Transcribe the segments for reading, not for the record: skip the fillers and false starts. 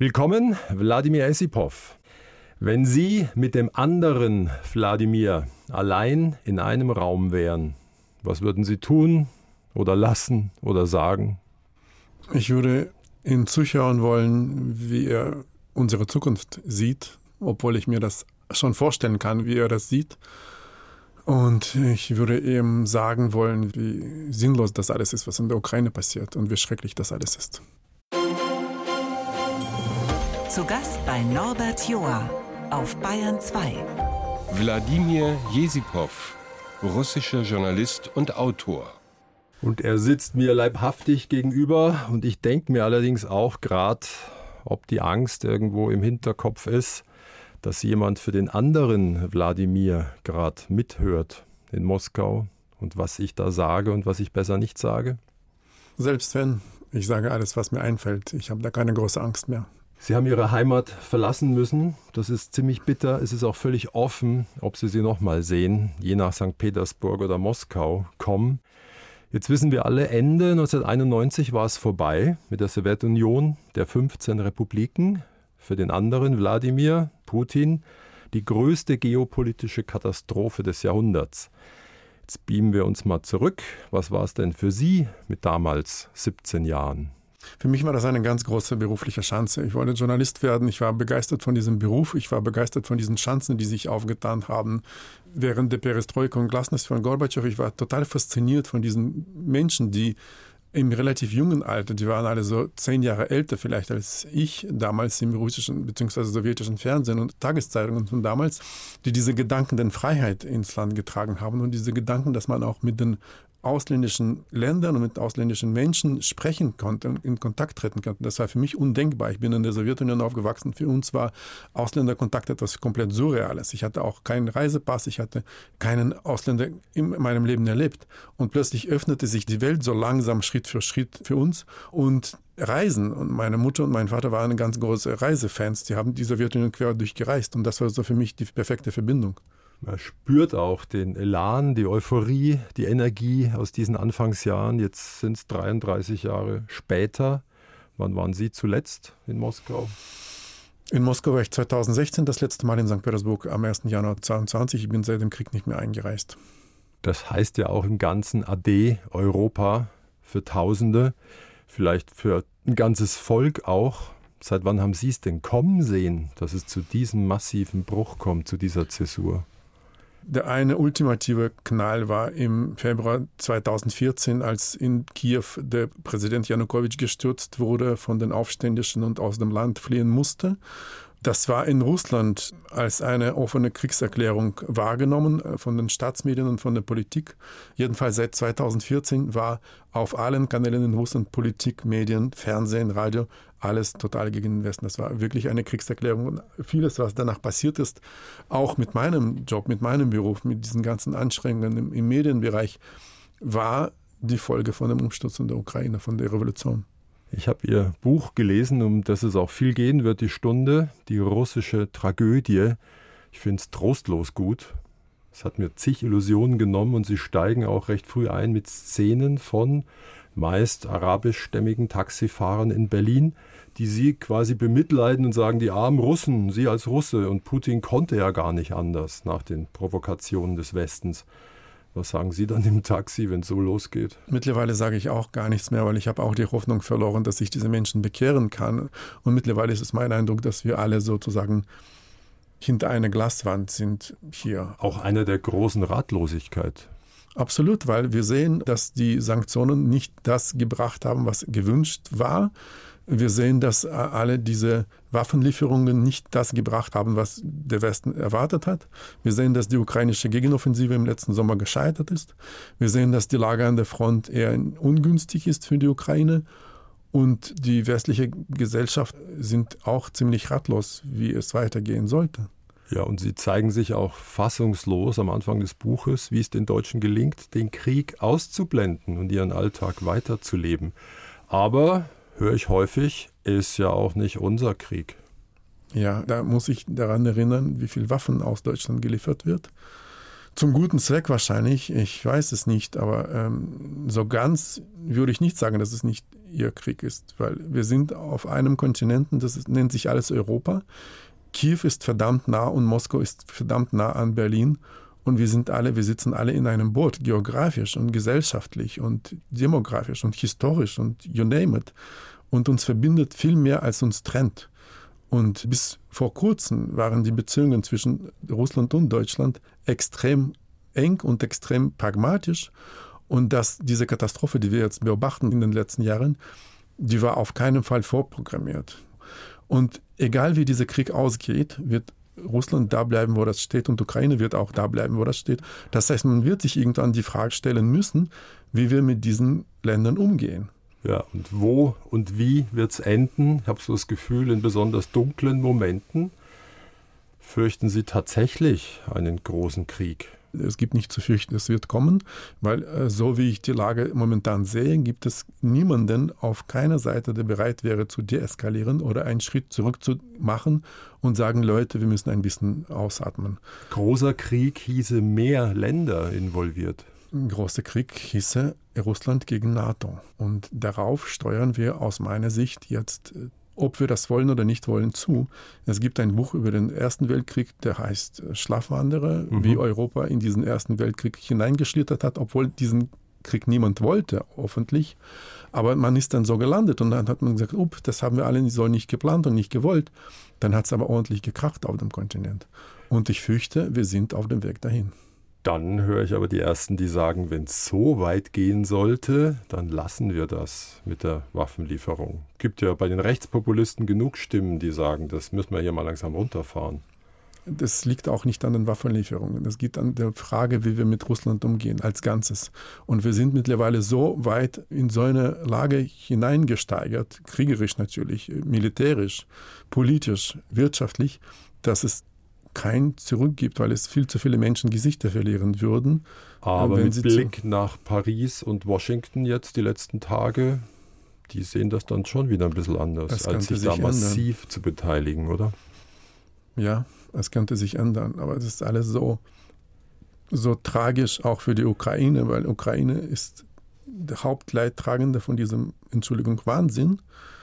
Willkommen, Wladimir Essipow. Wenn Sie mit dem anderen Wladimir allein in einem Raum wären, was würden Sie tun oder lassen oder sagen? Ich würde ihn zuschauen wollen, wie er unsere Zukunft sieht, obwohl ich mir das schon vorstellen kann, wie er das sieht. Und ich würde ihm sagen wollen, wie sinnlos das alles ist, was in der Ukraine passiert und wie schrecklich das alles ist. Zu Gast bei Norbert Joa auf Bayern 2. Wladimir Essipow, russischer Journalist und Autor. Und er sitzt mir leibhaftig gegenüber und ich denke mir allerdings auch gerade, ob die Angst irgendwo im Hinterkopf ist, dass jemand für den anderen Wladimir gerade mithört in Moskau und was ich da sage und was ich besser nicht sage. Selbst wenn, ich sage alles, was mir einfällt. Ich habe da keine große Angst mehr. Sie haben Ihre Heimat verlassen müssen. Das ist ziemlich bitter. Es ist auch völlig offen, ob Sie sie nochmal sehen, je nach St. Petersburg oder Moskau kommen. Jetzt wissen wir alle, Ende 1991 war es vorbei mit der Sowjetunion, der 15 Republiken. Für den anderen, Wladimir Putin, die größte geopolitische Katastrophe des Jahrhunderts. Jetzt beamen wir uns mal zurück. Was war es denn für Sie mit damals 17 Jahren? Für mich war das eine ganz große berufliche Chance. Ich wollte Journalist werden. Ich war begeistert von diesem Beruf. Ich war begeistert von diesen Chancen, die sich aufgetan haben während der Perestroika und Glasnost von Gorbatschow. Ich war total fasziniert von diesen Menschen, die im relativ jungen Alter, die waren alle so 10 Jahre älter vielleicht als ich damals im russischen bzw. sowjetischen Fernsehen und Tageszeitungen von damals, die diese Gedanken der Freiheit ins Land getragen haben und diese Gedanken, dass man auch mit den ausländischen Ländern und mit ausländischen Menschen sprechen konnte und in Kontakt treten konnte. Das war für mich undenkbar. Ich bin in der Sowjetunion aufgewachsen. Für uns war Ausländerkontakt etwas komplett Surreales. Ich hatte auch keinen Reisepass. Ich hatte keinen Ausländer in meinem Leben erlebt. Und plötzlich öffnete sich die Welt so langsam Schritt für Schritt für uns. Und Reisen. Und meine Mutter und mein Vater waren ganz große Reisefans. Die haben die Sowjetunion quer durchgereist. Und das war so für mich die perfekte Verbindung. Man spürt auch den Elan, die Euphorie, die Energie aus diesen Anfangsjahren. Jetzt sind es 33 Jahre später. Wann waren Sie zuletzt in Moskau? In Moskau war ich 2016 das letzte Mal, in St. Petersburg am 1. Januar 2022. Ich bin seit dem Krieg nicht mehr eingereist. Das heißt ja auch im ganzen Ade Europa für Tausende, vielleicht für ein ganzes Volk auch. Seit wann haben Sie es denn kommen sehen, dass es zu diesem massiven Bruch kommt, zu dieser Zäsur? Der eine ultimative Knall war im Februar 2014, als in Kiew der Präsident Janukowitsch gestürzt wurde von den Aufständischen und aus dem Land fliehen musste. Das war in Russland als eine offene Kriegserklärung wahrgenommen von den Staatsmedien und von der Politik. Jedenfalls seit 2014 war auf allen Kanälen in Russland Politik, Medien, Fernsehen, Radio, alles total gegen den Westen. Das war wirklich eine Kriegserklärung. Und vieles, was danach passiert ist, auch mit meinem Job, mit meinem Beruf, mit diesen ganzen Anstrengungen im Medienbereich, war die Folge von dem Umsturz in der Ukraine, von der Revolution. Ich habe Ihr Buch gelesen, um das es auch viel gehen wird, die Stunde, die russische Tragödie. Ich finde es trostlos gut. Es hat mir zig Illusionen genommen und Sie steigen auch recht früh ein mit Szenen von meist arabischstämmigen Taxifahrern in Berlin, die Sie quasi bemitleiden und sagen, die armen Russen, Sie als Russe, und Putin konnte ja gar nicht anders nach den Provokationen des Westens. Was sagen Sie dann im Taxi, wenn es so losgeht? Mittlerweile sage ich auch gar nichts mehr, weil ich habe auch die Hoffnung verloren, dass ich diese Menschen bekehren kann. Und mittlerweile ist es mein Eindruck, dass wir alle sozusagen hinter einer Glaswand sind hier. Auch einer der großen Ratlosigkeit. Absolut, weil wir sehen, dass die Sanktionen nicht das gebracht haben, was gewünscht war. Wir sehen, dass alle diese Waffenlieferungen nicht das gebracht haben, was der Westen erwartet hat. Wir sehen, dass die ukrainische Gegenoffensive im letzten Sommer gescheitert ist. Wir sehen, dass die Lage an der Front eher ungünstig ist für die Ukraine. Und die westliche Gesellschaft sind auch ziemlich ratlos, wie es weitergehen sollte. Ja, und Sie zeigen sich auch fassungslos am Anfang des Buches, wie es den Deutschen gelingt, den Krieg auszublenden und ihren Alltag weiterzuleben. Aber, höre ich häufig, ist ja auch nicht unser Krieg. Ja, da muss ich daran erinnern, wie viel Waffen aus Deutschland geliefert wird. Zum guten Zweck wahrscheinlich, ich weiß es nicht, aber so ganz würde ich nicht sagen, dass es nicht ihr Krieg ist, weil wir sind auf einem Kontinenten, nennt sich alles Europa. Kiew ist verdammt nah und Moskau ist verdammt nah an Berlin und wir sitzen alle in einem Boot, geografisch und gesellschaftlich und demografisch und historisch und you name it. Und uns verbindet viel mehr, als uns trennt. Und bis vor kurzem waren die Beziehungen zwischen Russland und Deutschland extrem eng und extrem pragmatisch. Und diese Katastrophe, die wir jetzt beobachten in den letzten Jahren, die war auf keinen Fall vorprogrammiert. Und egal wie dieser Krieg ausgeht, wird Russland da bleiben, wo das steht, und Ukraine wird auch da bleiben, wo das steht. Das heißt, man wird sich irgendwann die Frage stellen müssen, wie wir mit diesen Ländern umgehen. Ja, und wo und wie wird es enden? Ich habe so das Gefühl, in besonders dunklen Momenten fürchten Sie tatsächlich einen großen Krieg. Es gibt nicht zu fürchten, es wird kommen, weil so wie ich die Lage momentan sehe, gibt es niemanden auf keiner Seite, der bereit wäre zu deeskalieren oder einen Schritt zurück zu machen und sagen, Leute, wir müssen ein bisschen ausatmen. Großer Krieg hieße mehr Länder involviert. Ein großer Krieg hieße Russland gegen NATO. Und darauf steuern wir aus meiner Sicht jetzt, ob wir das wollen oder nicht wollen, zu. Es gibt ein Buch über den Ersten Weltkrieg, der heißt Schlafwanderer, wie Europa in diesen Ersten Weltkrieg hineingeschlittert hat, obwohl diesen Krieg niemand wollte, hoffentlich. Aber man ist dann so gelandet und dann hat man gesagt, das haben wir alle so nicht geplant und nicht gewollt. Dann hat es aber ordentlich gekracht auf dem Kontinent. Und ich fürchte, wir sind auf dem Weg dahin. Dann höre ich aber die Ersten, die sagen, wenn es so weit gehen sollte, dann lassen wir das mit der Waffenlieferung. Es gibt ja bei den Rechtspopulisten genug Stimmen, die sagen, das müssen wir hier mal langsam runterfahren. Das liegt auch nicht an den Waffenlieferungen. Es geht an der Frage, wie wir mit Russland umgehen als Ganzes. Und wir sind mittlerweile so weit in so eine Lage hineingesteigert, kriegerisch natürlich, militärisch, politisch, wirtschaftlich, dass es kein Zurück gibt, weil es viel zu viele Menschen Gesichter verlieren würden. Aber mit Blick nach Paris und Washington jetzt die letzten Tage, die sehen das dann schon wieder ein bisschen anders, als sich da massiv zu beteiligen, oder? Ja, es könnte sich ändern, aber das ist alles so tragisch auch für die Ukraine, weil Ukraine ist der Hauptleidtragende von diesem, Wahnsinn.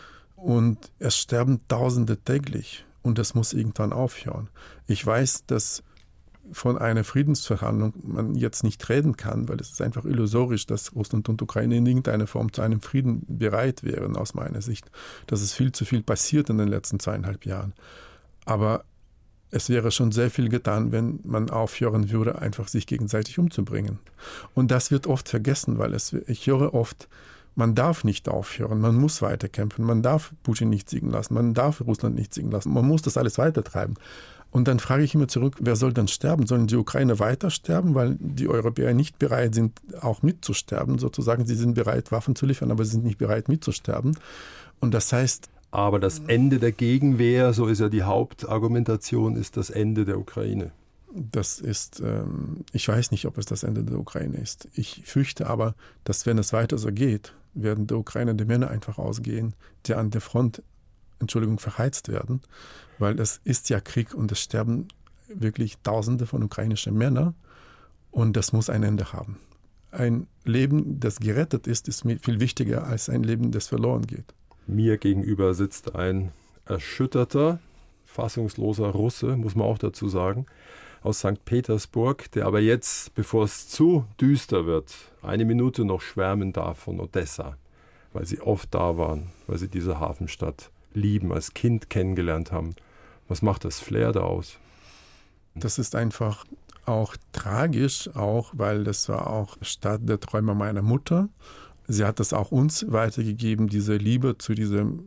Und es sterben Tausende täglich. Und das muss irgendwann aufhören. Ich weiß, dass von einer Friedensverhandlung man jetzt nicht reden kann, weil es ist einfach illusorisch, dass Russland und Ukraine in irgendeiner Form zu einem Frieden bereit wären, aus meiner Sicht. Das ist viel zu viel passiert in den letzten 2,5 Jahren. Aber es wäre schon sehr viel getan, wenn man aufhören würde, einfach sich gegenseitig umzubringen. Und das wird oft vergessen, weil ich höre oft, man darf nicht aufhören, man muss weiterkämpfen, man darf Putin nicht siegen lassen, man darf Russland nicht siegen lassen, man muss das alles weitertreiben. Und dann frage ich immer zurück, wer soll dann sterben? Sollen die Ukrainer weiter sterben, weil die Europäer nicht bereit sind, auch mitzusterben? Sozusagen, sie sind bereit, Waffen zu liefern, aber sie sind nicht bereit, mitzusterben. Und das heißt... Aber das Ende der Gegenwehr, so ist ja die Hauptargumentation, ist das Ende der Ukraine. Das ist, ich weiß nicht, ob es das Ende der Ukraine ist. Ich fürchte aber, dass wenn es weiter so geht, werden der Ukrainer die Männer einfach ausgehen, die an der Front, verheizt werden, weil es ist ja Krieg und es sterben wirklich Tausende von ukrainischen Männern und das muss ein Ende haben. Ein Leben, das gerettet ist viel wichtiger als ein Leben, das verloren geht. Mir gegenüber sitzt ein erschütterter, fassungsloser Russe, muss man auch dazu sagen, aus St. Petersburg, der aber jetzt, bevor es zu düster wird, eine Minute noch schwärmen darf von Odessa, weil sie oft da waren, weil sie diese Hafenstadt lieben, als Kind kennengelernt haben. Was macht das Flair da aus? Das ist einfach auch tragisch, auch weil das war auch Stadt der Träume meiner Mutter. Sie hat das auch uns weitergegeben, diese Liebe zu diesem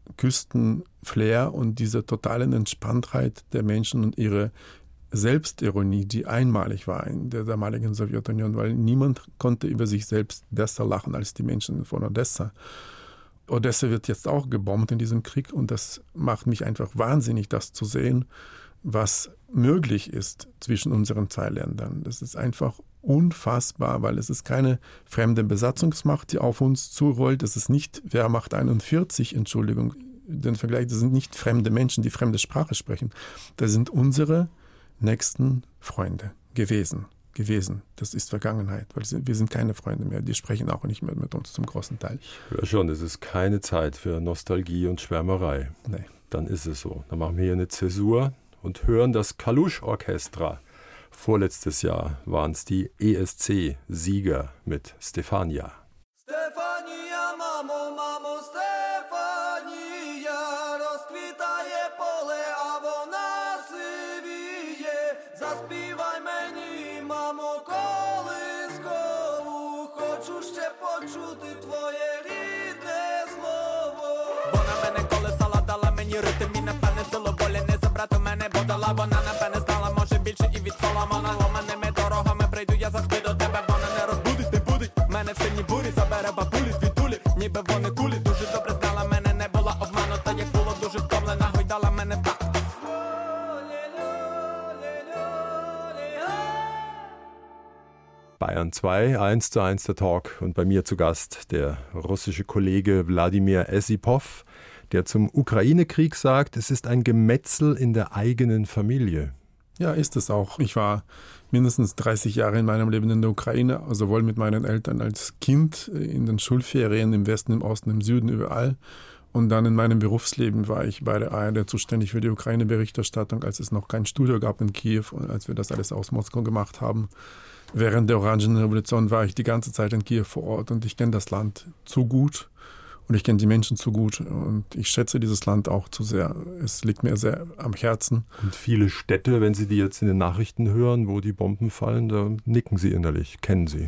Küstenflair und dieser totalen Entspanntheit der Menschen und ihre Selbstironie, die einmalig war in der damaligen Sowjetunion, weil niemand konnte über sich selbst besser lachen als die Menschen von Odessa. Odessa wird jetzt auch gebombt in diesem Krieg und das macht mich einfach wahnsinnig, das zu sehen, was möglich ist zwischen unseren zwei Ländern. Das ist einfach unfassbar, weil es ist keine fremde Besatzungsmacht, die auf uns zurollt. Es ist nicht Wehrmacht 41, Entschuldigung, den Vergleich, das sind nicht fremde Menschen, die fremde Sprache sprechen. Das sind unsere nächsten Freunde gewesen. gewesen. Das ist Vergangenheit, weil wir sind keine Freunde mehr. Die sprechen auch nicht mehr mit uns zum großen Teil. Ich höre schon, es ist keine Zeit für Nostalgie und Schwärmerei. Nee. Dann ist es so. Dann machen wir hier eine Zäsur und hören das Kalusch-Orchestra. Vorletztes Jahr waren es die ESC-Sieger mit Stefania. Stefania, mamo, mamo, Stefania, rozkwitaje pole, a вона сивіє. Заспівай мені, мамо, колискову, хочу ще почути твоє рідне слово. Вона мене колесала, дала мені ритм і напевне силу волі не забрати мене, бо дала вона напевне знала, може більше і від Соломона. Ломаними дорогами прийду я завжди до тебе, вона не розбудить, не будить мене в сильній бурі, забере бабулі, звідулі, ніби вони кулі. Дуже добре знала мене, не була обманута, як було дуже втомлена, гойдала мене в такт. Bayern 2, 1:1 der Talk und bei mir zu Gast der russische Kollege Wladimir Esipov, der zum Ukraine-Krieg sagt, es ist ein Gemetzel in der eigenen Familie. Ja, ist es auch. Ich war mindestens 30 Jahre in meinem Leben in der Ukraine, sowohl mit meinen Eltern als Kind, in den Schulferien, im Westen, im Osten, im Süden, überall. Und dann in meinem Berufsleben war ich bei der ARD zuständig für die Ukraine-Berichterstattung, als es noch kein Studio gab in Kiew und als wir das alles aus Moskau gemacht haben. Während der Orangenrevolution war ich die ganze Zeit in Kiew vor Ort und ich kenne das Land zu gut und ich kenne die Menschen zu gut und ich schätze dieses Land auch zu sehr. Es liegt mir sehr am Herzen. Und viele Städte, wenn Sie die jetzt in den Nachrichten hören, wo die Bomben fallen, da nicken Sie innerlich, kennen Sie.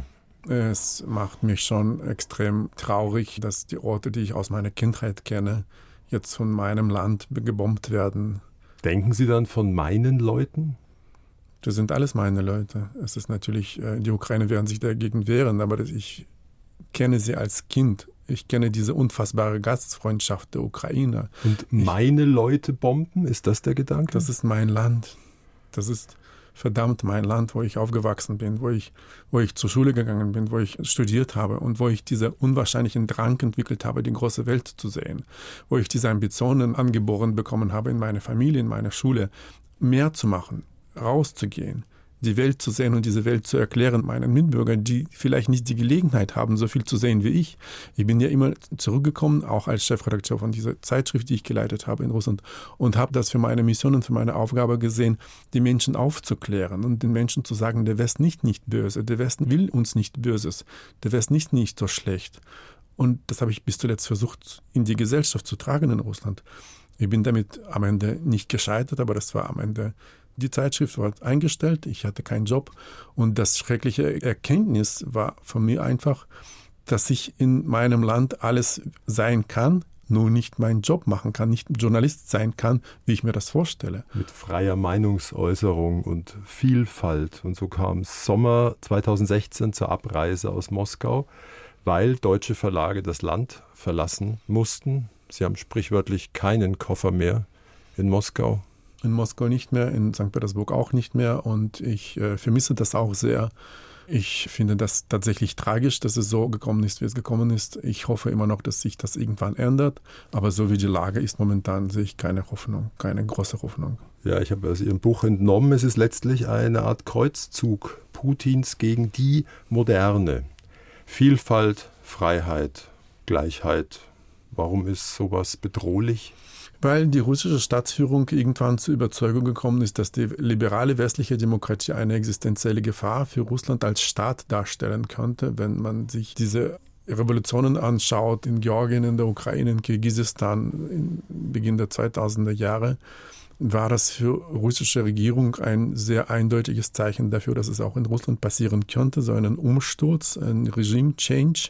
Es macht mich schon extrem traurig, dass die Orte, die ich aus meiner Kindheit kenne, jetzt von meinem Land gebombt werden. Denken Sie dann von meinen Leuten? Das sind alles meine Leute. Es ist natürlich, die Ukraine werden sich dagegen wehren, aber ich kenne sie als Kind. Ich kenne diese unfassbare Gastfreundschaft der Ukrainer. Und meine Leute bomben, ist das der Gedanke? Das ist mein Land. Das ist verdammt mein Land, wo ich aufgewachsen bin, wo ich zur Schule gegangen bin, wo ich studiert habe und wo ich diesen unwahrscheinlichen Drang entwickelt habe, die große Welt zu sehen. Wo ich diese Ambitionen angeboren bekommen habe in meiner Familie, in meiner Schule, mehr zu machen. Rauszugehen, die Welt zu sehen und diese Welt zu erklären meinen Mitbürgern, die vielleicht nicht die Gelegenheit haben, so viel zu sehen wie ich. Ich bin ja immer zurückgekommen, auch als Chefredakteur von dieser Zeitschrift, die ich geleitet habe in Russland und habe das für meine Mission und für meine Aufgabe gesehen, die Menschen aufzuklären und den Menschen zu sagen, der Westen nicht böse, der Westen will uns nicht Böses, der Westen nicht so schlecht. Und das habe ich bis zuletzt versucht, in die Gesellschaft zu tragen in Russland. Ich bin damit am Ende nicht gescheitert, aber das war am Ende. Die Zeitschrift war eingestellt, ich hatte keinen Job und das schreckliche Erkenntnis war von mir einfach, dass ich in meinem Land alles sein kann, nur nicht meinen Job machen kann, nicht Journalist sein kann, wie ich mir das vorstelle. Mit freier Meinungsäußerung und Vielfalt. Und so kam es Sommer 2016 zur Abreise aus Moskau, weil deutsche Verlage das Land verlassen mussten. Sie haben sprichwörtlich keinen Koffer mehr in Moskau. In Moskau nicht mehr, in St. Petersburg auch nicht mehr und ich vermisse das auch sehr. Ich finde das tatsächlich tragisch, dass es so gekommen ist, wie es gekommen ist. Ich hoffe immer noch, dass sich das irgendwann ändert, aber so wie die Lage ist momentan, sehe ich keine Hoffnung, keine große Hoffnung. Ja, ich habe aus Ihrem Buch entnommen, es ist letztlich eine Art Kreuzzug Putins gegen die Moderne. Vielfalt, Freiheit, Gleichheit. Warum ist sowas bedrohlich? Weil die russische Staatsführung irgendwann zur Überzeugung gekommen ist, dass die liberale westliche Demokratie eine existenzielle Gefahr für Russland als Staat darstellen könnte, wenn man sich diese Revolutionen anschaut in Georgien, in der Ukraine, in Kirgisistan, im Beginn der 2000er Jahre, war das für russische Regierung ein sehr eindeutiges Zeichen dafür, dass es auch in Russland passieren könnte, so einen Umsturz, ein Regime-Change.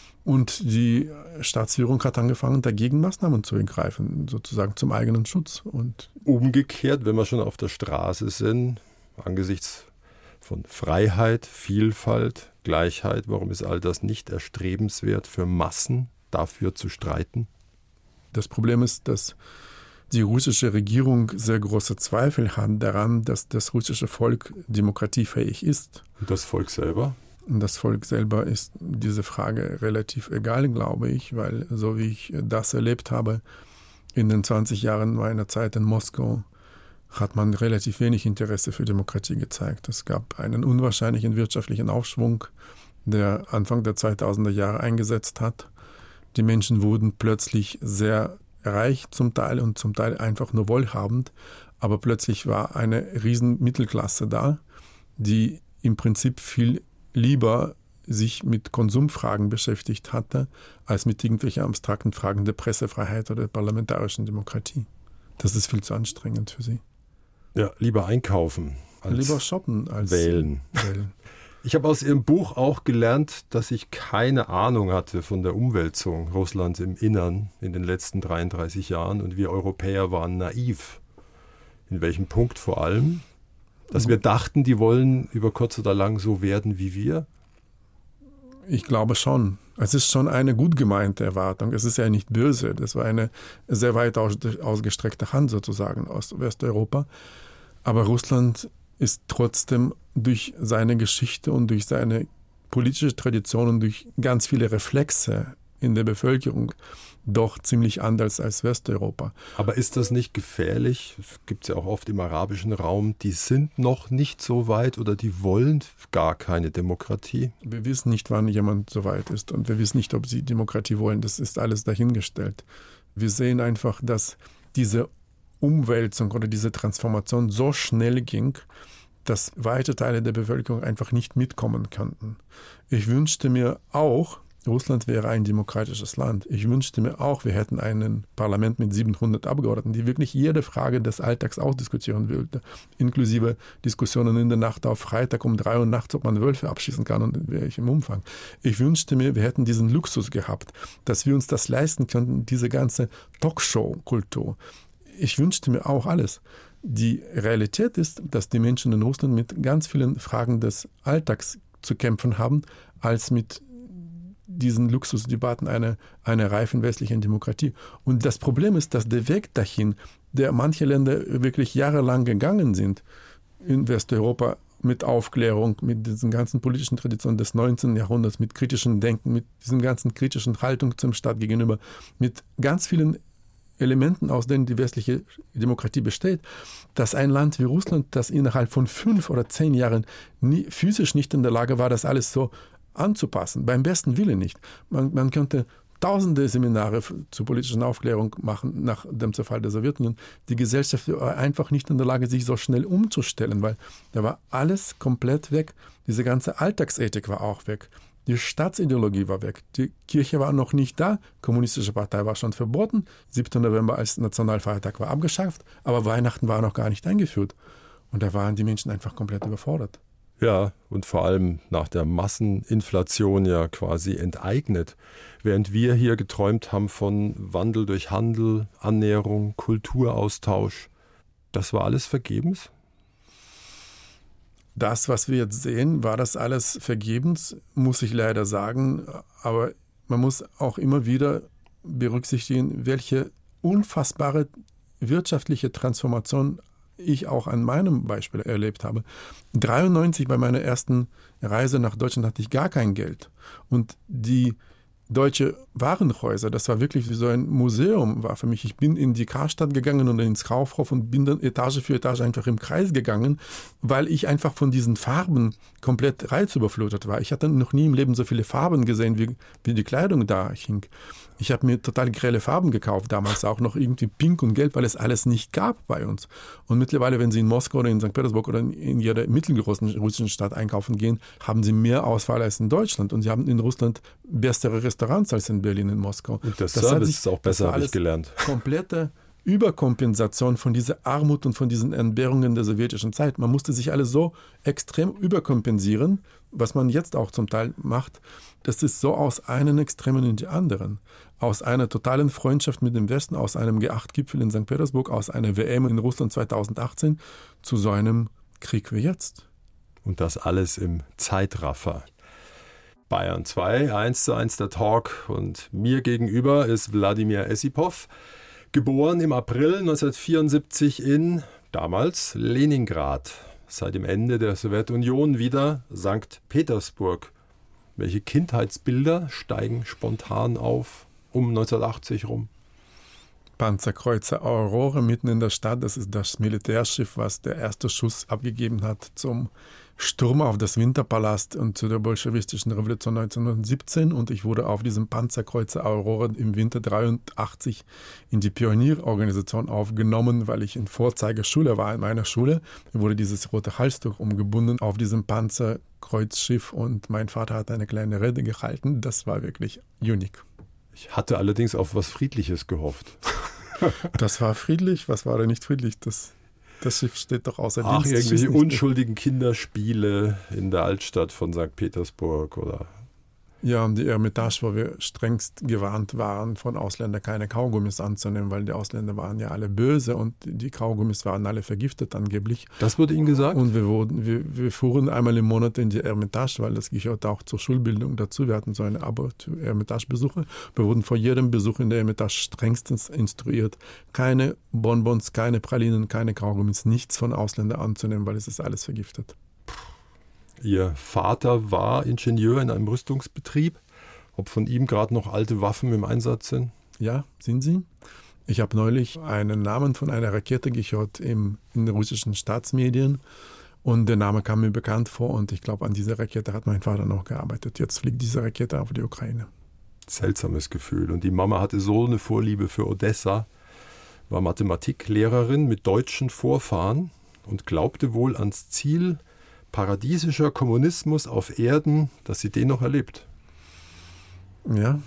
Und die Staatsführung hat angefangen, dagegen Maßnahmen zu ergreifen, sozusagen zum eigenen Schutz. Und umgekehrt, wenn wir schon auf der Straße sind, angesichts von Freiheit, Vielfalt, Gleichheit, warum ist all das nicht erstrebenswert für Massen, dafür zu streiten? Das Problem ist, dass die russische Regierung sehr große Zweifel hat daran, dass das russische Volk demokratiefähig ist. Und das Volk selber? Und das Volk selber ist diese Frage relativ egal, glaube ich, weil so wie ich das erlebt habe in den 20 Jahren meiner Zeit in Moskau, hat man relativ wenig Interesse für Demokratie gezeigt. Es gab einen unwahrscheinlichen wirtschaftlichen Aufschwung, der Anfang der 2000er Jahre eingesetzt hat. Die Menschen wurden plötzlich sehr reich zum Teil und zum Teil einfach nur wohlhabend, aber plötzlich war eine riesen Mittelklasse da, die im Prinzip viel lieber sich mit Konsumfragen beschäftigt hatte, als mit irgendwelchen abstrakten Fragen der Pressefreiheit oder der parlamentarischen Demokratie. Das ist viel zu anstrengend für sie. Ja, lieber einkaufen als lieber shoppen als wählen. Ich habe aus Ihrem Buch auch gelernt, dass ich keine Ahnung hatte von der Umwälzung Russlands im Innern in den letzten 33 Jahren und wir Europäer waren naiv. In welchem Punkt vor allem? Dass wir dachten, die wollen über kurz oder lang so werden wie wir? Ich glaube schon. Es ist schon eine gut gemeinte Erwartung. Es ist ja nicht böse. Das war eine sehr weit ausgestreckte Hand sozusagen aus Westeuropa. Aber Russland ist trotzdem durch seine Geschichte und durch seine politische Tradition und durch ganz viele Reflexe in der Bevölkerung doch ziemlich anders als Westeuropa. Aber ist das nicht gefährlich? Es gibt es ja auch oft im arabischen Raum, die sind noch nicht so weit oder die wollen gar keine Demokratie. Wir wissen nicht, wann jemand so weit ist und wir wissen nicht, ob sie Demokratie wollen. Das ist alles dahingestellt. Wir sehen einfach, dass diese Umwälzung oder diese Transformation so schnell ging, dass weite Teile der Bevölkerung einfach nicht mitkommen könnten. Ich wünschte mir auch, Russland wäre ein demokratisches Land. Ich wünschte mir auch, wir hätten ein Parlament mit 700 Abgeordneten, die wirklich jede Frage des Alltags ausdiskutieren würde, inklusive Diskussionen in der Nacht auf Freitag um 3 Uhr nachts, ob man Wölfe abschießen kann und in welchem Umfang. Ich wünschte mir, wir hätten diesen Luxus gehabt, dass wir uns das leisten könnten, diese ganze Talkshow-Kultur. Ich wünschte mir auch alles. Die Realität ist, dass die Menschen in Russland mit ganz vielen Fragen des Alltags zu kämpfen haben, als mit diesen Luxusdebatten einer reifen westlichen Demokratie. Und das Problem ist, dass der Weg dahin, der manche Länder wirklich jahrelang gegangen sind, in Westeuropa mit Aufklärung, mit diesen ganzen politischen Traditionen des 19. Jahrhunderts, mit kritischem Denken, mit diesen ganzen kritischen Haltung zum Staat gegenüber, mit ganz vielen Elementen, aus denen die westliche Demokratie besteht, dass ein Land wie Russland, das innerhalb von 5 oder 10 Jahren physisch nicht in der Lage war, das alles so anzupassen, beim besten Willen nicht. Man könnte tausende Seminare zur politischen Aufklärung machen nach dem Zerfall der Sowjetunion. Die Gesellschaft war einfach nicht in der Lage, sich so schnell umzustellen, weil da war alles komplett weg. Diese ganze Alltagsethik war auch weg. Die Staatsideologie war weg. Die Kirche war noch nicht da. Kommunistische Partei war schon verboten. 7. November als Nationalfeiertag war abgeschafft, aber Weihnachten war noch gar nicht eingeführt. Und da waren die Menschen einfach komplett überfordert. Ja, und vor allem nach der Masseninflation ja quasi enteignet. Während wir hier geträumt haben von Wandel durch Handel, Annäherung, Kulturaustausch, das war alles vergebens? Das, was wir jetzt sehen, war das alles vergebens, muss ich leider sagen. Aber man muss auch immer wieder berücksichtigen, welche unfassbare wirtschaftliche Transformation ich auch an meinem Beispiel erlebt habe. 1993 bei meiner ersten Reise nach Deutschland hatte ich gar kein Geld. Und die deutsche Warenhäuser, das war wirklich wie so ein Museum war für mich. Ich bin in die Karstadt gegangen und ins Kaufhof und bin dann Etage für Etage einfach im Kreis gegangen, weil ich einfach von diesen Farben komplett reizüberflutet war. Ich hatte noch nie im Leben so viele Farben gesehen, wie die Kleidung da hing. Ich habe mir total grelle Farben gekauft, damals auch noch irgendwie pink und gelb, weil es alles nicht gab bei uns. Und mittlerweile, wenn Sie in Moskau oder in St. Petersburg oder in jeder mittelgroßen russischen Stadt einkaufen gehen, haben Sie mehr Auswahl als in Deutschland. Und Sie haben in Russland bessere Restaurants als in Berlin, in Moskau. Und der Service ist auch besser, habe ich gelernt. Komplette Überkompensation von dieser Armut und von diesen Entbehrungen der sowjetischen Zeit. Man musste sich alles so extrem überkompensieren, was man jetzt auch zum Teil macht. Das ist so aus einem Extremen in die anderen. Aus einer totalen Freundschaft mit dem Westen, aus einem G8-Gipfel in St. Petersburg, aus einer WM in Russland 2018 zu so einem Krieg wie jetzt. Und das alles im Zeitraffer. Bayern 2, 1:1 der Talk. Und mir gegenüber ist Wladimir Essipov, geboren im April 1974 in, damals, Leningrad. Seit dem Ende der Sowjetunion wieder St. Petersburg. Welche Kindheitsbilder steigen spontan auf um 1980 rum? Panzerkreuzer Aurora mitten in der Stadt. Das ist das Militärschiff, was der erste Schuss abgegeben hat zum Sturm auf das Winterpalast und zu der bolschewistischen Revolution 1917. Und ich wurde auf diesem Panzerkreuzer Aurora im Winter 83 in die Pionierorganisation aufgenommen, weil ich in Vorzeigeschule war in meiner Schule. Mir wurde dieses rote Halstuch umgebunden auf diesem Panzerkreuzschiff und mein Vater hat eine kleine Rede gehalten. Das war wirklich unique. Ich hatte allerdings auf was Friedliches gehofft. Das war friedlich? Was war denn nicht friedlich? Das Schiff steht doch außer Dienst. Irgendwelche unschuldigen Kinderspiele in der Altstadt von St. Petersburg oder... Ja, und die Eremitage, wo wir strengst gewarnt waren, von Ausländern keine Kaugummis anzunehmen, weil die Ausländer waren ja alle böse und die Kaugummis waren alle vergiftet angeblich. Das wurde Ihnen gesagt? Und wir fuhren einmal im Monat in die Eremitage, weil das gehört auch zur Schulbildung dazu. Wir hatten so eine Eremitage-Besuche. Wir wurden vor jedem Besuch in der Eremitage strengstens instruiert, keine Bonbons, keine Pralinen, keine Kaugummis, nichts von Ausländern anzunehmen, weil es ist alles vergiftet. Ihr Vater war Ingenieur in einem Rüstungsbetrieb. Ob von ihm gerade noch alte Waffen im Einsatz sind? Ja, sind sie. Ich habe neulich einen Namen von einer Rakete gehört in den russischen Staatsmedien und der Name kam mir bekannt vor und ich glaube, an dieser Rakete hat mein Vater noch gearbeitet. Jetzt fliegt diese Rakete auf die Ukraine. Seltsames Gefühl. Und die Mama hatte so eine Vorliebe für Odessa, war Mathematiklehrerin mit deutschen Vorfahren und glaubte wohl ans Ziel paradiesischer Kommunismus auf Erden, dass sie den noch erlebt. Ja,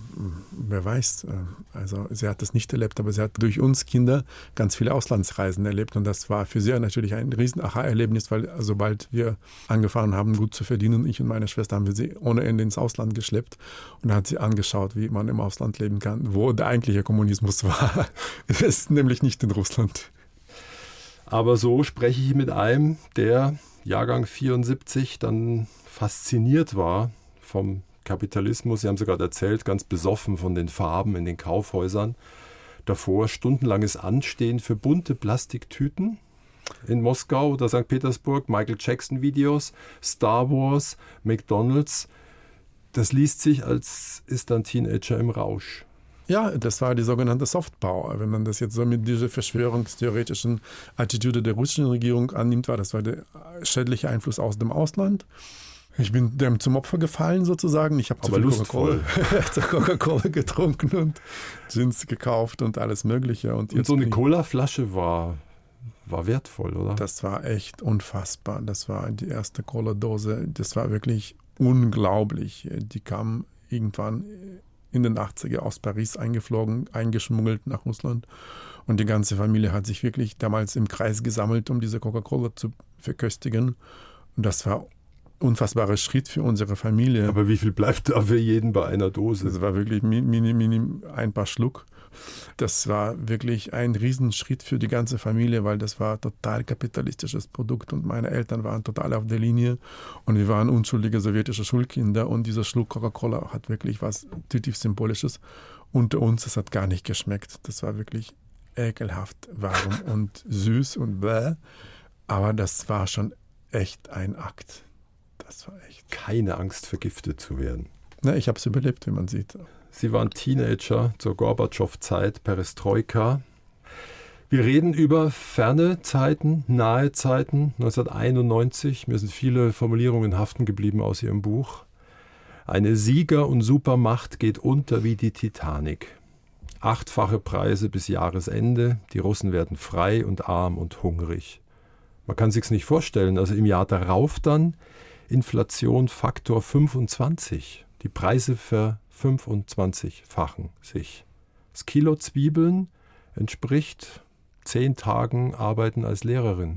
wer weiß. Also sie hat das nicht erlebt, aber sie hat durch uns Kinder ganz viele Auslandsreisen erlebt und das war für sie natürlich ein riesen Aha-Erlebnis, weil sobald wir angefangen haben, gut zu verdienen, ich und meine Schwester, haben wir sie ohne Ende ins Ausland geschleppt und dann hat sie angeschaut, wie man im Ausland leben kann, wo der eigentliche Kommunismus war. Es ist nämlich nicht in Russland. Aber so spreche ich mit einem, der Jahrgang 74 dann fasziniert war vom Kapitalismus. Sie haben sogar erzählt, ganz besoffen von den Farben in den Kaufhäusern. Davor stundenlanges Anstehen für bunte Plastiktüten in Moskau oder St. Petersburg, Michael Jackson Videos, Star Wars, McDonald's. Das liest sich, als ist ein Teenager im Rausch. Ja, das war die sogenannte Softpower. Wenn man das jetzt so mit dieser verschwörungstheoretischen Attitüde der russischen Regierung annimmt, das war der schädliche Einfluss aus dem Ausland. Ich bin dem zum Opfer gefallen sozusagen. Ich habe zu viel Coca-Cola getrunken und Gins gekauft und alles Mögliche. Und so eine Cola-Flasche war wertvoll, oder? Das war echt unfassbar. Das war die erste Cola-Dose. Das war wirklich unglaublich. Die kam irgendwann in den 80er aus Paris eingeflogen, eingeschmuggelt nach Russland. Und die ganze Familie hat sich wirklich damals im Kreis gesammelt, um diese Coca-Cola zu verköstigen. Und das war ein unfassbarer Schritt für unsere Familie. Aber wie viel bleibt da für jeden bei einer Dose? Das war wirklich ein paar Schluck. Das war wirklich ein Riesenschritt für die ganze Familie, weil das war total kapitalistisches Produkt und meine Eltern waren total auf der Linie und wir waren unschuldige sowjetische Schulkinder und dieser Schluck Coca-Cola hat wirklich was tief Symbolisches unter uns. Es hat gar nicht geschmeckt. Das war wirklich ekelhaft warm und süß und bäh. Aber das war schon echt ein Akt. Das war echt. Keine Angst, vergiftet zu werden. Na, ich habe es überlebt, wie man sieht. Sie waren Teenager zur Gorbatschow-Zeit, Perestroika. Wir reden über ferne Zeiten, nahe Zeiten, 1991. Mir sind viele Formulierungen haften geblieben aus Ihrem Buch. Eine Sieger- und Supermacht geht unter wie die Titanic. 8-fache Preise bis Jahresende. Die Russen werden frei und arm und hungrig. Man kann sich's nicht vorstellen. Also im Jahr darauf dann Inflation Faktor 25. Die Preise ver-25-fachen sich. Das Kilo Zwiebeln entspricht 10 Tagen Arbeiten als Lehrerin.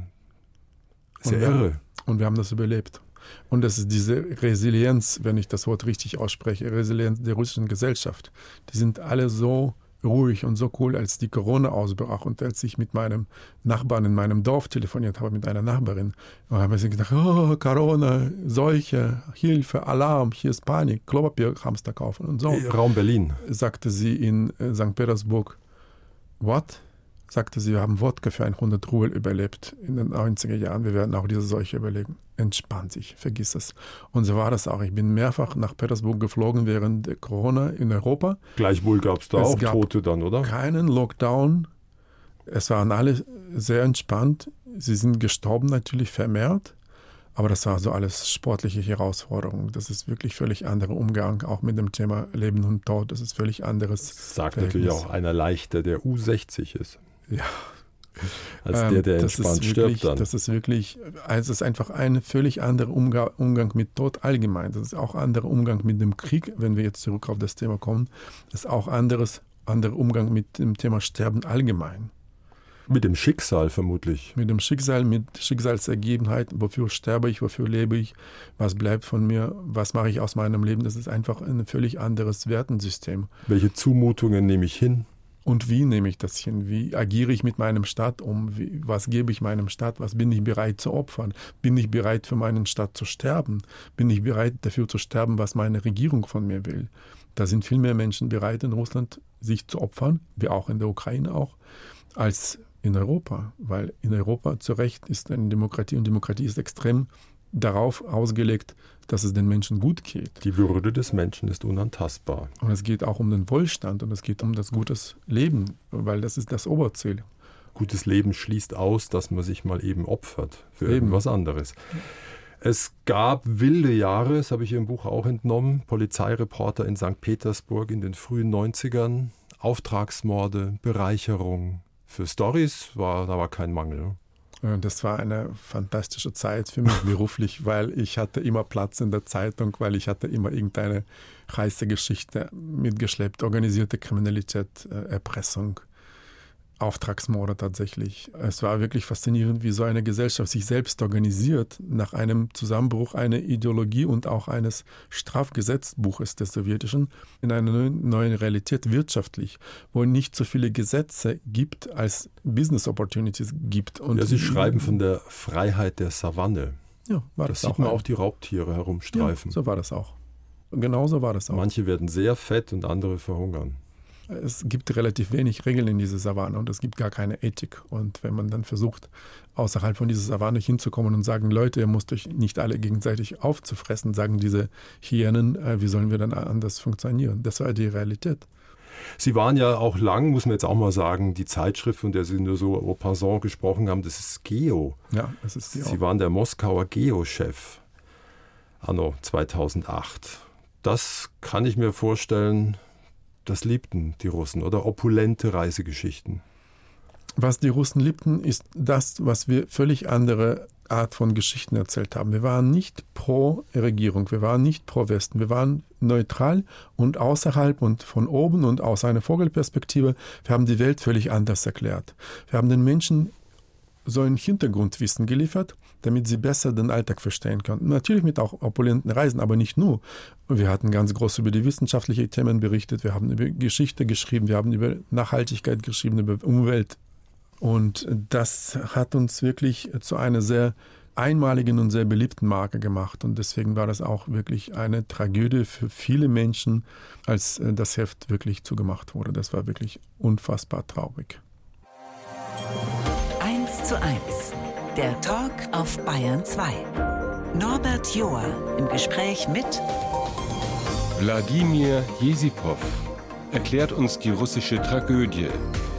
Sehr irre. Und wir haben das überlebt. Und das ist diese Resilienz, wenn ich das Wort richtig ausspreche, Resilienz der russischen Gesellschaft. Die sind alle so ruhig und so cool, als die Corona ausbrach und als ich mit meinem Nachbarn in meinem Dorf telefoniert habe, mit einer Nachbarin, und habe ich gedacht, oh, Corona, Seuche, Hilfe, Alarm, hier ist Panik, Klopapier, Hamster kaufen und so. Raum Berlin. Sagte sie in St. Petersburg, what? sagte sie, wir haben Wodka für 100 Rubel überlebt in den 90er Jahren. Wir werden auch diese Seuche überleben. Entspann sich, vergiss es. Und so war das auch. Ich bin mehrfach nach Petersburg geflogen während der Corona in Europa. Gleichwohl gab es da auch Tote dann, oder? Keinen Lockdown. Es waren alle sehr entspannt. Sie sind gestorben natürlich vermehrt. Aber das war so alles sportliche Herausforderung. Das ist wirklich völlig anderer Umgang, auch mit dem Thema Leben und Tod. Das ist völlig anderes. Das sagt natürlich auch einer leichter, der U60 ist. Ja. Als der entspannt stirbt dann. Das ist wirklich, also es ist einfach ein völlig anderer Umgang mit Tod allgemein. Das ist auch ein anderer Umgang mit dem Krieg, wenn wir jetzt zurück auf das Thema kommen. Das ist auch anderer Umgang mit dem Thema Sterben allgemein. Mit dem Schicksal vermutlich. Mit dem Schicksal, mit Schicksalsergebenheit. Wofür sterbe ich, wofür lebe ich, was bleibt von mir, was mache ich aus meinem Leben. Das ist einfach ein völlig anderes Wertensystem. Welche Zumutungen nehme ich hin? Und wie nehme ich das hin? Wie agiere ich mit meinem Staat um? Was gebe ich meinem Staat? Was bin ich bereit zu opfern? Bin ich bereit, für meinen Staat zu sterben? Bin ich bereit, dafür zu sterben, was meine Regierung von mir will? Da sind viel mehr Menschen bereit, in Russland sich zu opfern, wie auch in der Ukraine auch, als in Europa. Weil in Europa zu Recht ist eine Demokratie und Demokratie ist extrem darauf ausgelegt, dass es den Menschen gut geht. Die Würde des Menschen ist unantastbar. Und es geht auch um den Wohlstand und es geht um das gutes Leben, weil das ist das Oberziel. Gutes Leben schließt aus, dass man sich mal eben opfert für irgendwas anderes. Es gab wilde Jahre, das habe ich im Buch auch entnommen, Polizeireporter in St. Petersburg in den frühen 90ern, Auftragsmorde, Bereicherung. Für Storys da war kein Mangel. Das war eine fantastische Zeit für mich beruflich, weil ich hatte immer Platz in der Zeitung, weil ich hatte immer irgendeine heiße Geschichte mitgeschleppt, organisierte Kriminalität, Erpressung, Auftragsmorde tatsächlich. Es war wirklich faszinierend, wie so eine Gesellschaft sich selbst organisiert nach einem Zusammenbruch einer Ideologie und auch eines Strafgesetzbuches des Sowjetischen in einer neuen Realität wirtschaftlich, wo nicht so viele Gesetze gibt, als Business Opportunities gibt. Und Sie schreiben von der Freiheit der Savanne. Ja, war das da sieht man auch die Raubtiere herumstreifen. Ja, so war das auch. Genauso war das auch. Manche werden sehr fett und andere verhungern. Es gibt relativ wenig Regeln in dieser Savanne und es gibt gar keine Ethik. Und wenn man dann versucht, außerhalb von dieser Savanne hinzukommen und sagen, Leute, ihr müsst euch nicht alle gegenseitig aufzufressen, sagen diese Hyänen, wie sollen wir dann anders funktionieren? Das war die Realität. Sie waren ja auch lang, muss man jetzt auch mal sagen, die Zeitschrift, von der Sie nur so au passant gesprochen haben, das ist Geo. Ja, das ist die auch. Sie waren der Moskauer Geo-Chef anno 2008. Das kann ich mir vorstellen, das liebten die Russen, oder opulente Reisegeschichten. Was die Russen liebten, ist das, was wir völlig andere Art von Geschichten erzählt haben. Wir waren nicht pro Regierung, wir waren nicht pro Westen, wir waren neutral und außerhalb und von oben und aus einer Vogelperspektive. Wir haben die Welt völlig anders erklärt. Wir haben den Menschen so ein Hintergrundwissen geliefert, damit sie besser den Alltag verstehen können. Natürlich mit auch opulenten Reisen, aber nicht nur. Wir hatten ganz groß über die wissenschaftlichen Themen berichtet, wir haben über Geschichte geschrieben, wir haben über Nachhaltigkeit geschrieben, über Umwelt. Und das hat uns wirklich zu einer sehr einmaligen und sehr beliebten Marke gemacht. Und deswegen war das auch wirklich eine Tragödie für viele Menschen, als das Heft wirklich zugemacht wurde. Das war wirklich unfassbar traurig. 1:1. Der Talk auf Bayern 2. Norbert Joa im Gespräch mit Wladimir Jesipow erklärt uns die russische Tragödie.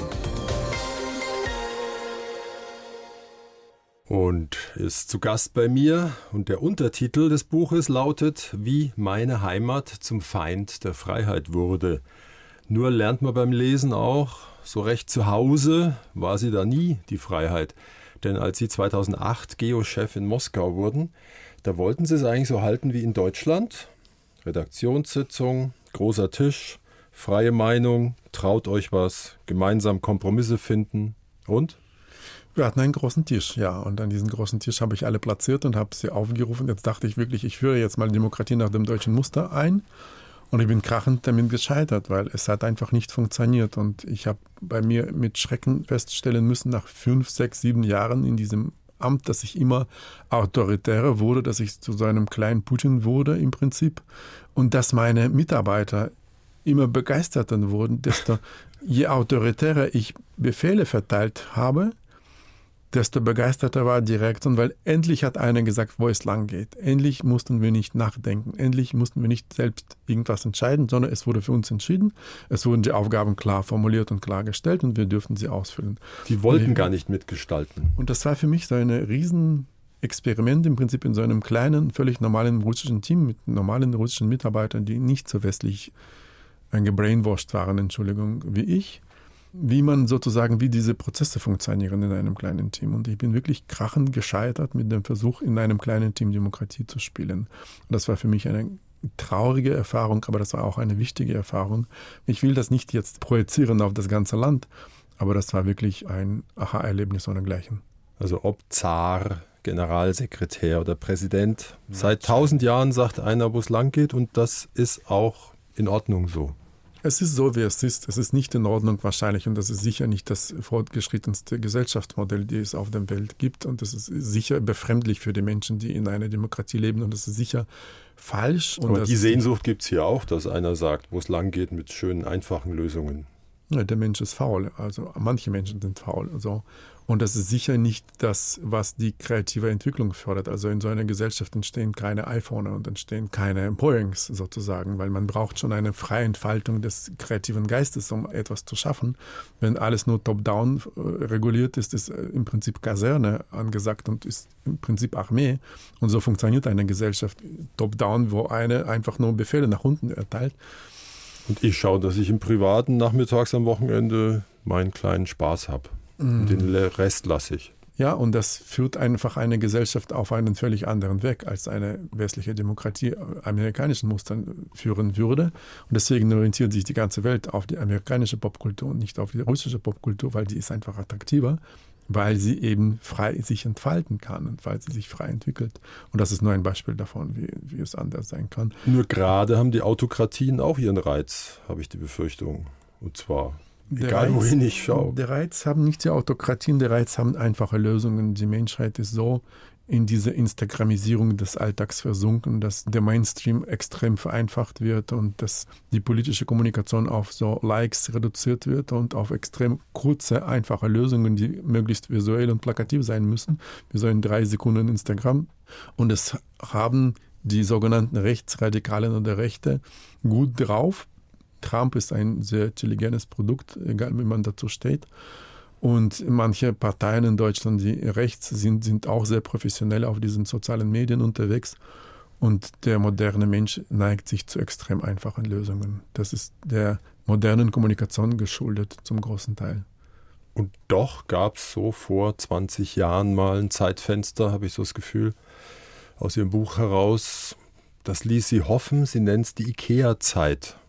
Und ist zu Gast bei mir. Und der Untertitel des Buches lautet: Wie meine Heimat zum Feind der Freiheit wurde. Nur lernt man beim Lesen auch, so recht zu Hause war sie da nie, die Freiheit. Denn als Sie 2008 Geo-Chef in Moskau wurden, da wollten Sie es eigentlich so halten wie in Deutschland. Redaktionssitzung, großer Tisch, freie Meinung, traut euch was, gemeinsam Kompromisse finden. Und? Wir hatten einen großen Tisch, ja. Und an diesem großen Tisch habe ich alle platziert und habe sie aufgerufen. Jetzt dachte ich wirklich, ich führe jetzt mal Demokratie nach dem deutschen Muster ein. Und ich bin krachend damit gescheitert, weil es hat einfach nicht funktioniert. Und ich habe bei mir mit Schrecken feststellen müssen, nach 5, 6, 7 Jahren in diesem Amt, dass ich immer autoritärer wurde, dass ich zu so einem kleinen Putin wurde im Prinzip. Und dass meine Mitarbeiter immer begeisterter wurden, desto je autoritärer ich Befehle verteilt habe, desto begeisterter war die Reaktion, weil endlich hat einer gesagt, wo es lang geht. Endlich mussten wir nicht nachdenken. Endlich mussten wir nicht selbst irgendwas entscheiden, sondern es wurde für uns entschieden. Es wurden die Aufgaben klar formuliert und klar gestellt und wir dürften sie ausfüllen. Die wollten gar nicht mitgestalten. Und das war für mich so ein Riesenexperiment im Prinzip in so einem kleinen, völlig normalen russischen Team mit normalen russischen Mitarbeitern, die nicht so westlich gebrainwashed waren, Entschuldigung, wie ich. Wie man sozusagen, wie diese Prozesse funktionieren in einem kleinen Team. Und ich bin wirklich krachend gescheitert mit dem Versuch, in einem kleinen Team Demokratie zu spielen. Und das war für mich eine traurige Erfahrung, aber das war auch eine wichtige Erfahrung. Ich will das nicht jetzt projizieren auf das ganze Land, aber das war wirklich ein Aha-Erlebnis ohnegleichen. Also ob Zar, Generalsekretär oder Präsident, seit 1000 Jahren sagt einer, wo es lang geht und das ist auch in Ordnung so. Es ist so, wie es ist. Es ist nicht in Ordnung wahrscheinlich und das ist sicher nicht das fortgeschrittenste Gesellschaftsmodell, die es auf der Welt gibt. Und das ist sicher befremdlich für die Menschen, die in einer Demokratie leben und das ist sicher falsch. Und aber die Sehnsucht gibt es hier auch, dass einer sagt, wo es lang geht mit schönen, einfachen Lösungen. Ja, der Mensch ist faul. Also manche Menschen sind faul. Also. Und das ist sicher nicht das, was die kreative Entwicklung fördert. Also in so einer Gesellschaft entstehen keine iPhone und entstehen keine Boeings sozusagen, weil man braucht schon eine freie Entfaltung des kreativen Geistes, um etwas zu schaffen. Wenn alles nur top-down reguliert ist, ist im Prinzip Kaserne angesagt und ist im Prinzip Armee. Und so funktioniert eine Gesellschaft top-down, wo eine einfach nur Befehle nach unten erteilt. Und ich schaue, dass ich im Privaten nachmittags am Wochenende meinen kleinen Spaß habe. Den Rest lasse ich. Ja, und das führt einfach eine Gesellschaft auf einen völlig anderen Weg, als eine westliche Demokratie amerikanischen Mustern führen würde. Und deswegen orientiert sich die ganze Welt auf die amerikanische Popkultur und nicht auf die russische Popkultur, weil die ist einfach attraktiver, weil sie eben frei sich entfalten kann und weil sie sich frei entwickelt. Und das ist nur ein Beispiel davon, wie es anders sein kann. Nur gerade haben die Autokratien auch ihren Reiz, habe ich die Befürchtung. Und zwar egal, wohin ich schaue. Der Reiz haben nicht die Autokratien, der Reiz haben einfache Lösungen. Die Menschheit ist so in diese Instagramisierung des Alltags versunken, dass der Mainstream extrem vereinfacht wird und dass die politische Kommunikation auf so Likes reduziert wird und auf extrem kurze, einfache Lösungen, die möglichst visuell und plakativ sein müssen, wie so in 3 Sekunden Instagram. Und es haben die sogenannten Rechtsradikalen oder Rechte gut drauf. Trump ist ein sehr intelligentes Produkt, egal wie man dazu steht. Und manche Parteien in Deutschland, die rechts sind auch sehr professionell auf diesen sozialen Medien unterwegs. Und der moderne Mensch neigt sich zu extrem einfachen Lösungen. Das ist der modernen Kommunikation geschuldet zum großen Teil. Und doch gab es so vor 20 Jahren mal ein Zeitfenster, habe ich so das Gefühl, aus Ihrem Buch heraus. Das ließ Sie hoffen, Sie nennen es die IKEA-Zeit.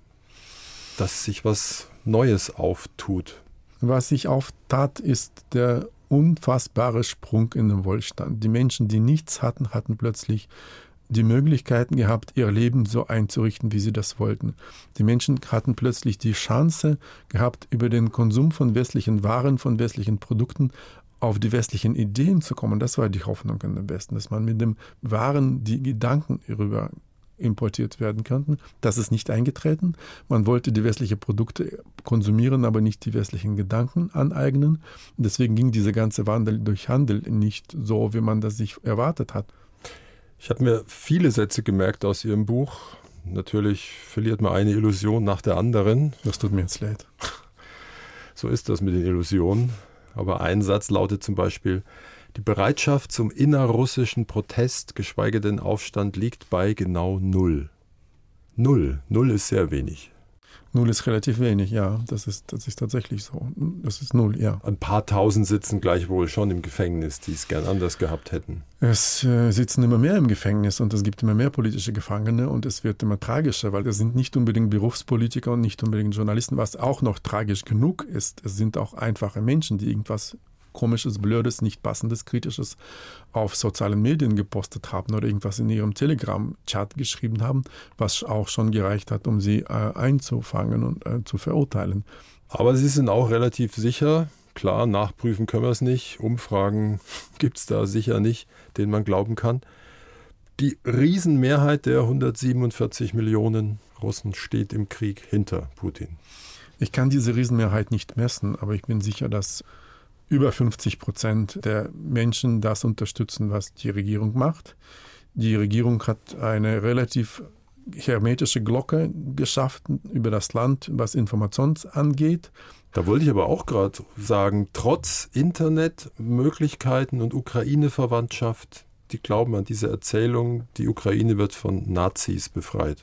Dass sich was Neues auftut. Was sich auftat, ist der unfassbare Sprung in den Wohlstand. Die Menschen, die nichts hatten, hatten plötzlich die Möglichkeiten gehabt, ihr Leben so einzurichten, wie sie das wollten. Die Menschen hatten plötzlich die Chance gehabt, über den Konsum von westlichen Waren, von westlichen Produkten auf die westlichen Ideen zu kommen. Das war die Hoffnung in den Westen, dass man mit dem Waren die Gedanken rüber importiert werden könnten. Das ist nicht eingetreten. Man wollte die westlichen Produkte konsumieren, aber nicht die westlichen Gedanken aneignen. Deswegen ging dieser ganze Wandel durch Handel nicht so, wie man das sich erwartet hat. Ich habe mir viele Sätze gemerkt aus Ihrem Buch. Natürlich verliert man eine Illusion nach der anderen. Das tut mir jetzt leid. So ist das mit den Illusionen. Aber ein Satz lautet zum Beispiel: Die Bereitschaft zum innerrussischen Protest, geschweige denn Aufstand, liegt bei genau 0. 0. 0 ist sehr wenig. 0 ist relativ wenig, ja. Das ist tatsächlich so. Das ist 0, ja. Ein paar Tausend sitzen gleichwohl schon im Gefängnis, die es gern anders gehabt hätten. Es sitzen immer mehr im Gefängnis und es gibt immer mehr politische Gefangene und es wird immer tragischer, weil es sind nicht unbedingt Berufspolitiker und nicht unbedingt Journalisten, was auch noch tragisch genug ist. Es sind auch einfache Menschen, die irgendwas Komisches, Blödes, nicht Passendes, Kritisches auf sozialen Medien gepostet haben oder irgendwas in ihrem Telegram-Chat geschrieben haben, was auch schon gereicht hat, um sie einzufangen und zu verurteilen. Aber Sie sind auch relativ sicher, klar, nachprüfen können wir es nicht, Umfragen gibt es da sicher nicht, denen man glauben kann. Die Riesenmehrheit der 147 Millionen Russen steht im Krieg hinter Putin. Ich kann diese Riesenmehrheit nicht messen, aber ich bin sicher, dass über 50% der Menschen das unterstützen, was die Regierung macht. Die Regierung hat eine relativ hermetische Glocke geschaffen über das Land, was Informations angeht. Da wollte ich aber auch gerade sagen, trotz Internetmöglichkeiten und Ukraine-Verwandtschaft, die glauben an diese Erzählung, die Ukraine wird von Nazis befreit.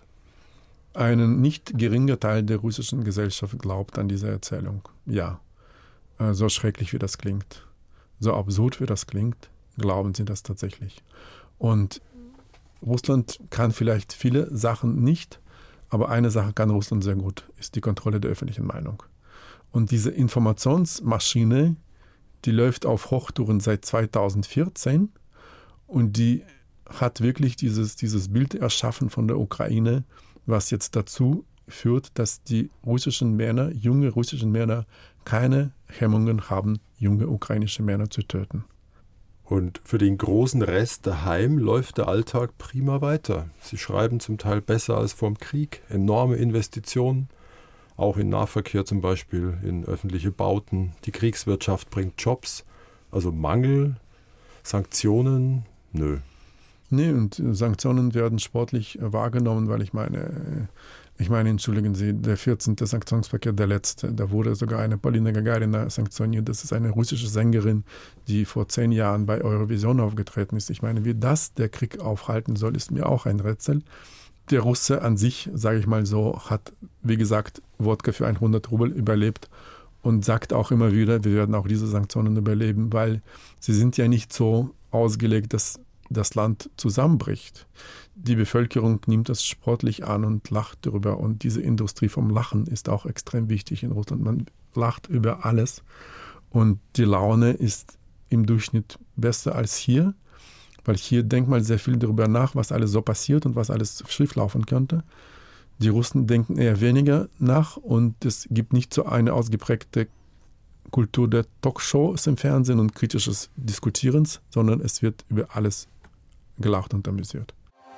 Ein nicht geringer Teil der russischen Gesellschaft glaubt an diese Erzählung. Ja, so schrecklich wie das klingt, so absurd wie das klingt, glauben sie das tatsächlich. Und Russland kann vielleicht viele Sachen nicht, aber eine Sache kann Russland sehr gut, ist die Kontrolle der öffentlichen Meinung. Und diese Informationsmaschine, die läuft auf Hochtouren seit 2014 und die hat wirklich dieses Bild erschaffen von der Ukraine, was jetzt dazu führt, dass die russischen Männer, junge russischen Männer, keine Hemmungen haben, junge ukrainische Männer zu töten. Und für den großen Rest daheim läuft der Alltag prima weiter. Sie schreiben zum Teil besser als vorm Krieg, enorme Investitionen, auch in Nahverkehr zum Beispiel, in öffentliche Bauten. Die Kriegswirtschaft bringt Jobs, also Mangel, Sanktionen, nö. Nee, und Sanktionen werden sportlich wahrgenommen, weil ich meine, entschuldigen Sie, der 14. Sanktionspaket, der letzte, da wurde sogar eine Polina Gagarina sanktioniert. Das ist eine russische Sängerin, die vor 10 Jahren bei Eurovision aufgetreten ist. Ich meine, wie das der Krieg aufhalten soll, ist mir auch ein Rätsel. Der Russe an sich, sage ich mal so, hat, wie gesagt, Wodka für 100 Rubel überlebt und sagt auch immer wieder, wir werden auch diese Sanktionen überleben, weil sie sind ja nicht so ausgelegt, dass das Land zusammenbricht. Die Bevölkerung nimmt das sportlich an und lacht darüber. Und diese Industrie vom Lachen ist auch extrem wichtig in Russland. Man lacht über alles. Und die Laune ist im Durchschnitt besser als hier, weil hier denkt man sehr viel darüber nach, was alles so passiert und was alles schieflaufen könnte. Die Russen denken eher weniger nach und es gibt nicht so eine ausgeprägte Kultur der Talkshows im Fernsehen und kritisches Diskutierens, sondern es wird über alles gelacht und amüsiert.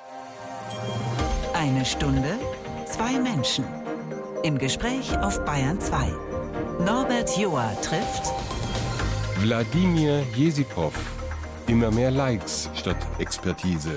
1 Stunde, 2 Menschen. Im Gespräch auf Bayern 2. Norbert Joa trifft Wladimir Jesipov. Immer mehr Likes statt Expertise.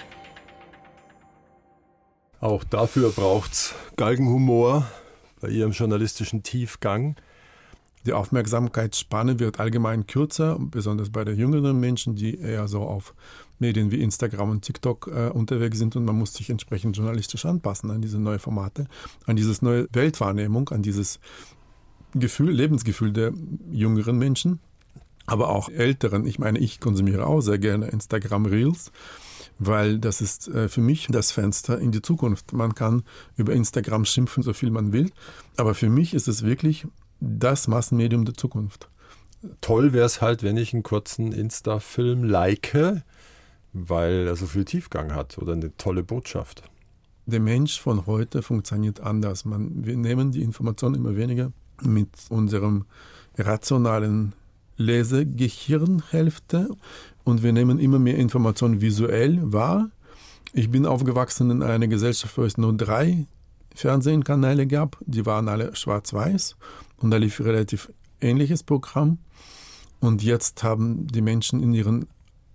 Auch dafür braucht's Galgenhumor bei ihrem journalistischen Tiefgang. Die Aufmerksamkeitsspanne wird allgemein kürzer, besonders bei den jüngeren Menschen, die eher so auf Medien wie Instagram und TikTok unterwegs sind und man muss sich entsprechend journalistisch anpassen an diese neuen Formate, an diese neue Weltwahrnehmung, an dieses Gefühl, Lebensgefühl der jüngeren Menschen, aber auch älteren. Ich meine, ich konsumiere auch sehr gerne Instagram Reels, weil das ist für mich das Fenster in die Zukunft. Man kann über Instagram schimpfen, so viel man will, aber für mich ist es wirklich das Massenmedium der Zukunft. Toll wäre es halt, wenn ich einen kurzen Insta-Film like, weil er so viel Tiefgang hat oder eine tolle Botschaft. Der Mensch von heute funktioniert anders. Wir nehmen die Information immer weniger mit unserem rationalen Lesegehirnhälfte und wir nehmen immer mehr Informationen visuell wahr. Ich bin aufgewachsen in einer Gesellschaft, wo es nur 3 Fernsehkanäle gab. Die waren alle schwarz-weiß und da lief ein relativ ähnliches Programm. Und jetzt haben die Menschen in ihren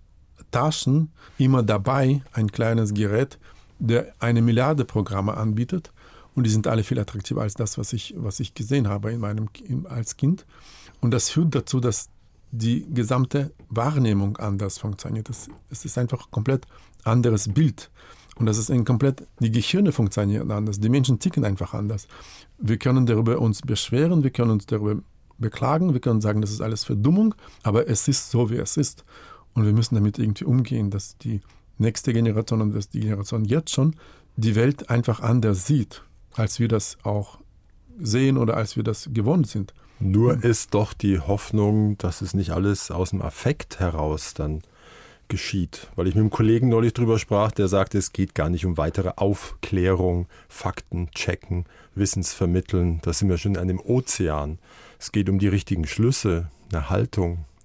Taschen immer dabei ein kleines Gerät, der 1 Milliarde Programme anbietet. Und die sind alle viel attraktiver als das, was ich gesehen habe als Kind. Und das führt dazu, dass die gesamte Wahrnehmung anders funktioniert. Es ist einfach ein komplett anderes Bild. Und das ist die Gehirne funktionieren anders. Die Menschen ticken einfach anders. Wir können darüber uns beschweren, wir können uns darüber beklagen, wir können sagen, das ist alles Verdummung, aber es ist so, wie es ist. Und wir müssen damit irgendwie umgehen, dass die nächste Generation und dass die Generation jetzt schon die Welt einfach anders sieht, als wir das auch sehen oder als wir das gewohnt sind. Nur ist doch die Hoffnung, dass es nicht alles aus dem Affekt heraus dann geschieht. Weil ich mit einem Kollegen neulich drüber sprach, der sagte, es geht gar nicht um weitere Aufklärung, Fakten checken, Wissensvermitteln. Da sind wir schon in einem Ozean. Es geht um die richtigen Schlüsse, eine Haltung,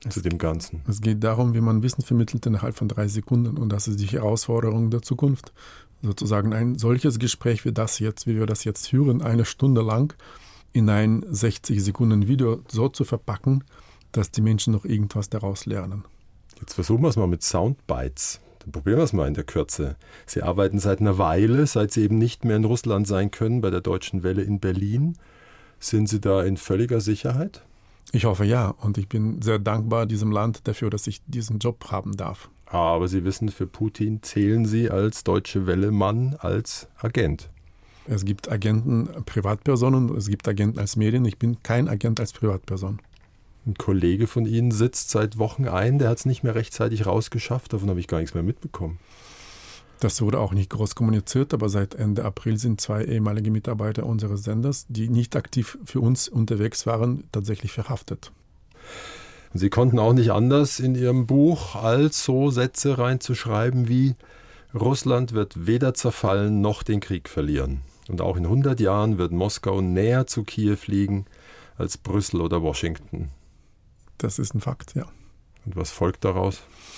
zu dem Ganzen? Es geht darum, wie man Wissen vermittelt innerhalb von 3 Sekunden. Und das ist die Herausforderung der Zukunft. Sozusagen ein solches Gespräch wie wir das jetzt führen, 1 Stunde lang in ein 60 Sekunden Video so zu verpacken, dass die Menschen noch irgendwas daraus lernen. Jetzt versuchen wir es mal mit Soundbites. Dann probieren wir es mal in der Kürze. Sie arbeiten seit einer Weile, seit Sie eben nicht mehr in Russland sein können, bei der Deutschen Welle in Berlin. Sind Sie da in völliger Sicherheit? Ich hoffe ja. Und ich bin sehr dankbar diesem Land dafür, dass ich diesen Job haben darf. Aber Sie wissen, für Putin zählen Sie als Deutsche Welle-Mann, als Agent. Es gibt Agenten, Privatpersonen, es gibt Agenten als Medien. Ich bin kein Agent als Privatperson. Ein Kollege von Ihnen sitzt seit Wochen ein, der hat es nicht mehr rechtzeitig rausgeschafft. Davon habe ich gar nichts mehr mitbekommen. Das wurde auch nicht groß kommuniziert, aber seit Ende April sind 2 ehemalige Mitarbeiter unseres Senders, die nicht aktiv für uns unterwegs waren, tatsächlich verhaftet. Sie konnten auch nicht anders in Ihrem Buch, als so Sätze reinzuschreiben wie: Russland wird weder zerfallen noch den Krieg verlieren. Und auch in 100 Jahren wird Moskau näher zu Kiew liegen als Brüssel oder Washington. Das ist ein Fakt, ja. Und was folgt daraus?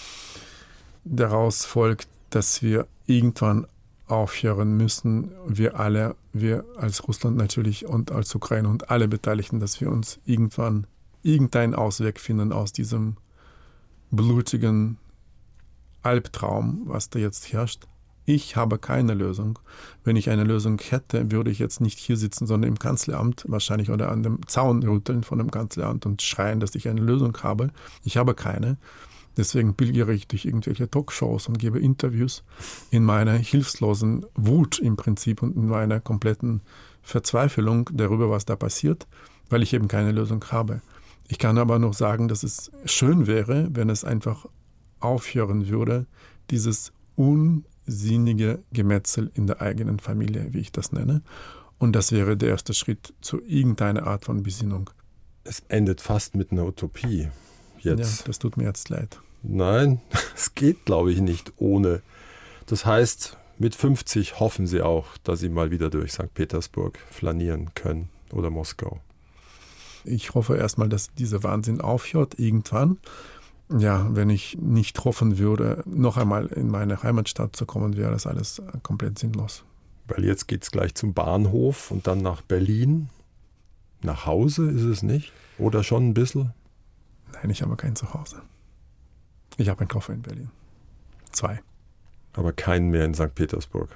Daraus folgt, dass wir irgendwann aufhören müssen, wir als Russland natürlich und als Ukraine und alle Beteiligten, dass wir uns irgendwann irgendeinen Ausweg finden aus diesem blutigen Albtraum, was da jetzt herrscht. Ich habe keine Lösung. Wenn ich eine Lösung hätte, würde ich jetzt nicht hier sitzen, sondern im Kanzleramt wahrscheinlich oder an dem Zaun rütteln von dem Kanzleramt und schreien, dass ich eine Lösung habe. Ich habe keine. Deswegen pilgere ich durch irgendwelche Talkshows und gebe Interviews in meiner hilflosen Wut im Prinzip und in meiner kompletten Verzweiflung darüber, was da passiert, weil ich eben keine Lösung habe. Ich kann aber noch sagen, dass es schön wäre, wenn es einfach aufhören würde, dieses unsinnige Gemetzel in der eigenen Familie, wie ich das nenne. Und das wäre der erste Schritt zu irgendeiner Art von Besinnung. Es endet fast mit einer Utopie. Jetzt. Ja, das tut mir jetzt leid. Nein, es geht, glaube ich, nicht ohne. Das heißt, mit 50 hoffen Sie auch, dass Sie mal wieder durch St. Petersburg flanieren können oder Moskau. Ich hoffe erstmal, dass dieser Wahnsinn aufhört irgendwann. Ja, wenn ich nicht hoffen würde, noch einmal in meine Heimatstadt zu kommen, wäre das alles komplett sinnlos. Weil jetzt geht es gleich zum Bahnhof und dann nach Berlin. Nach Hause ist es nicht? Oder schon ein bisschen? Nein, ich habe kein Zuhause. Ich habe einen Koffer in Berlin. 2. Aber keinen mehr in St. Petersburg.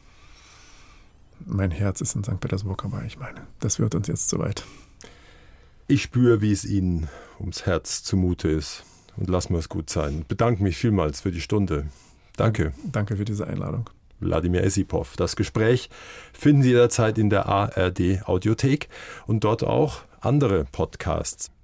Mein Herz ist in St. Petersburg, aber ich meine, das wird uns jetzt zu weit. Ich spüre, wie es Ihnen ums Herz zumute ist. Und lassen wir es gut sein. Bedanke mich vielmals für die Stunde. Danke. Danke für diese Einladung. Wladimir Essipov. Das Gespräch finden Sie jederzeit in der ARD Audiothek und dort auch andere Podcasts.